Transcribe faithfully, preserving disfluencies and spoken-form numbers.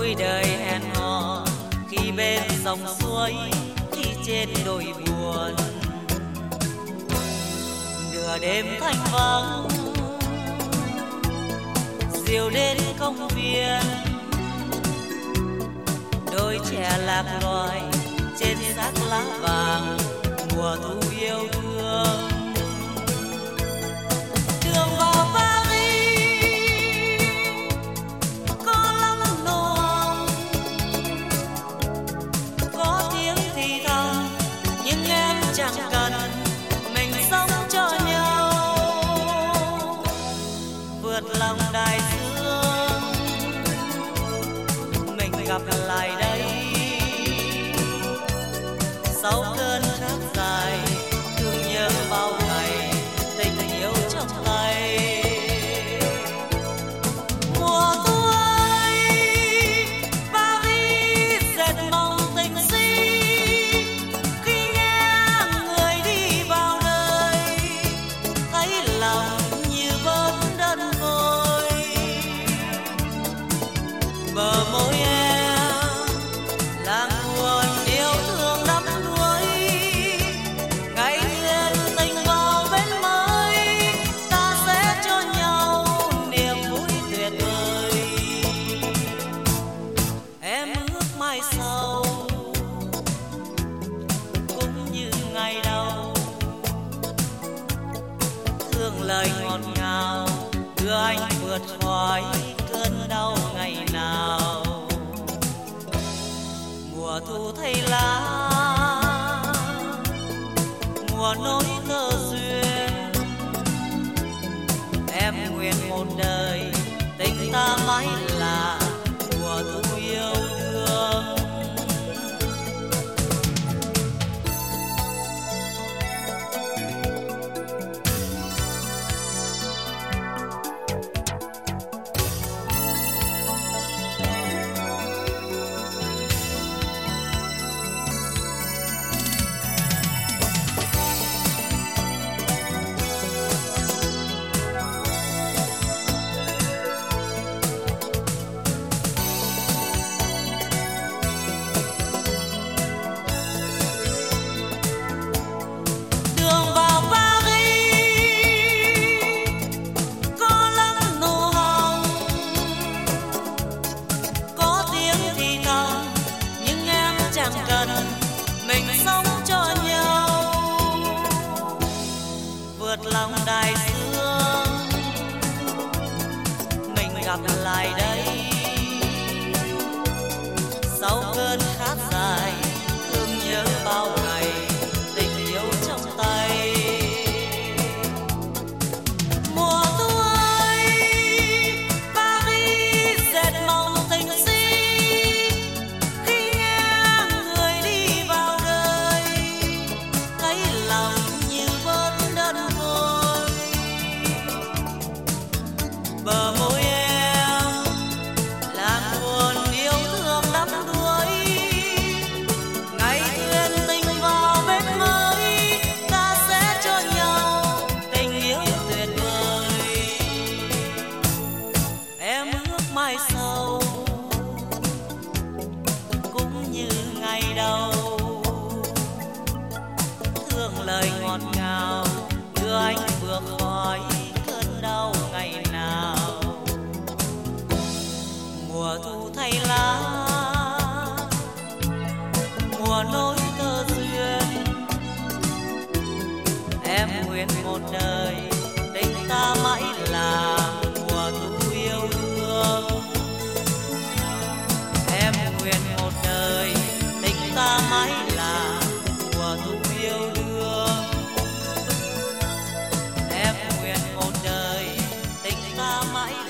cuối đời hẹn hò khi bên dòng suối, khi trên đồi buồn. Nửa đêm thanh vắng diều đến công viên, đôi trẻ lạc loài trên xác lá vàng mùa thu yêu thương. Đường vào Paris có lắm nô hồng, có tiếng thì thầm nhưng em chẳng cần, mình sống cho nhau. Vượt lòng đại dương mình gặp lại đây, sau cơn khát dài thương nhớ bao ngày, tình yêu trong tay. Mùa thu ấy Paris dệt mong tình si, khi nghe người đi vào đời thấy lòng như bớt đơn vôi. Bờ môi em làng buồn yêu thương đắm đuối, ngày duyên tình vào bên mới, ta sẽ cho nhau niềm vui tuyệt vời. Em ước mai sau cũng như ngày đầu, thương lời ngọt ngào đưa anh vượt khỏi cơn đau ngày nào. Mùa thu thay lá, mùa nối tơ duyên, em nguyện một đời tình ta mãi là mùa thu yêu đương. Đường vào Paris có lắm nô hồng, có tiếng thì thầm nhưng em chẳng cần, mình sống cho nhau. Vượt lòng đại dương mình gặp lại đây, sau cơn khát dài thương nhớ bao ngày, tình yêu trong tay. Mùa thu ấy Paris dệt mong tình si, khi nghe người đi vào đời thấy lòng như bớt đơn vôi. Bờ môi em làng buồn yêu thương đắm đuối, ngày duyên tình vào bên mới, ta sẽ cho nhau tình yêu tuyệt vời. Em ước mai sau cũng như ngày đầu, thương lời ngọt ngào đưa anh vượt khỏi cơn đau ngày nào. Mùa thu thay lá, mùa nối tơ duyên, em nguyện một đời tình ta mãi là mùa thu yêu đương. Em nguyện một đời tình ta mãi là mùa thu yêu đương. Em nguyện một đời tình ta mãi